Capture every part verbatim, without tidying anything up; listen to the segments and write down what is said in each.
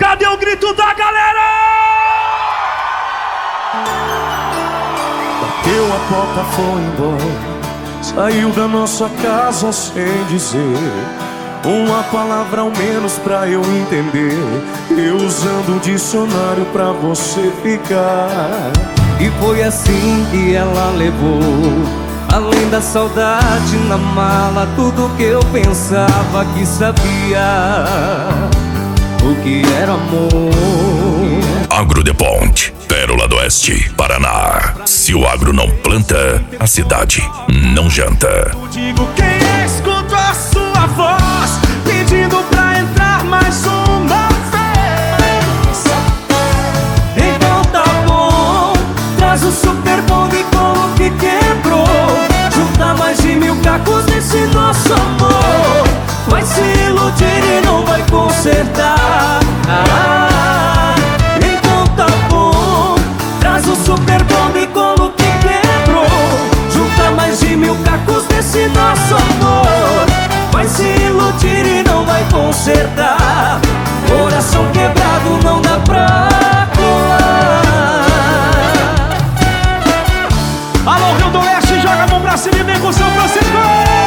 Cadê o grito da galera? Bateu a porta, foi embora. Saiu da nossa casa sem dizer uma palavra ao menos pra eu entender. Eu usando o dicionário pra você ficar. E foi assim que ela levou, além da saudade na mala, tudo que eu pensava que sabia, o que era amor. Agro de Ponte, Pérola do Oeste, Paraná. Se o agro não planta, a cidade não janta. Eu digo quem escuta a sua voz pedindo pra entrar mais uma vez. Então tá bom, traz o Super Bong com o que quebrou. Junta mais de mil cacos nesse nosso amor. Vai se iludir e não vai consertar. Ah, então tá bom, traz o Super Bong com o que quebrou. Junta mais de mil cacos nesse nosso amor. Vai se iludir e não vai consertar. Coração quebrado não dá pra colar. Alô, Rio do Leste, joga a mão pra cima e vem com o São Francisco.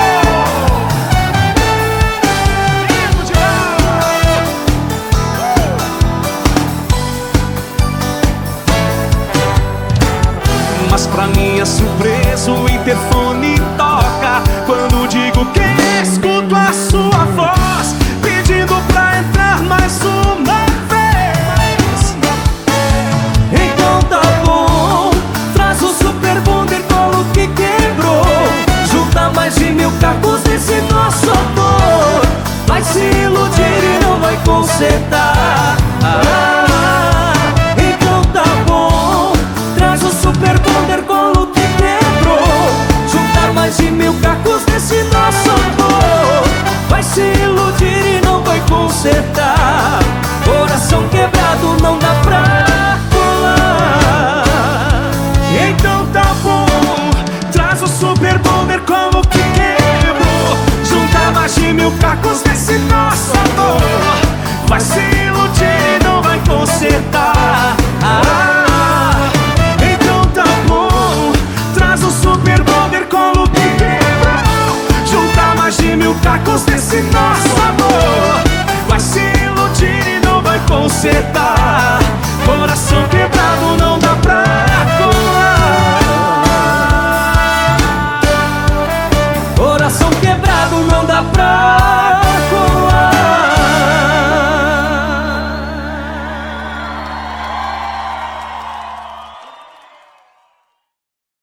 Mas pra minha surpresa o interfone toca quando digo quem escuto a sua voz pedindo pra entrar mais uma vez. Então tá bom, traz o Super Bonder com o que quebrou. Junta mais de mil cacos nesse nosso amor. Vai se iludir e não vai consertar. Ah, então tá bom, traz o Super Bonder com o que quebrou. Juntar mais de mil cacos nesse nosso amor. Vai se iludir e não vai consertar. Coração quebrado não dá pra colar. Então tá bom, traz o Super Bonder com o que quebrou. Juntar mais de mil cacos nesse nosso amor. Vai se iludir e não vai consertar. Ah, então tá bom, traz o Super Bonder com o que quebrou. Juntar mais de mil cacos nesse nosso amor. Vai se iludir e não vai consertar. Coração que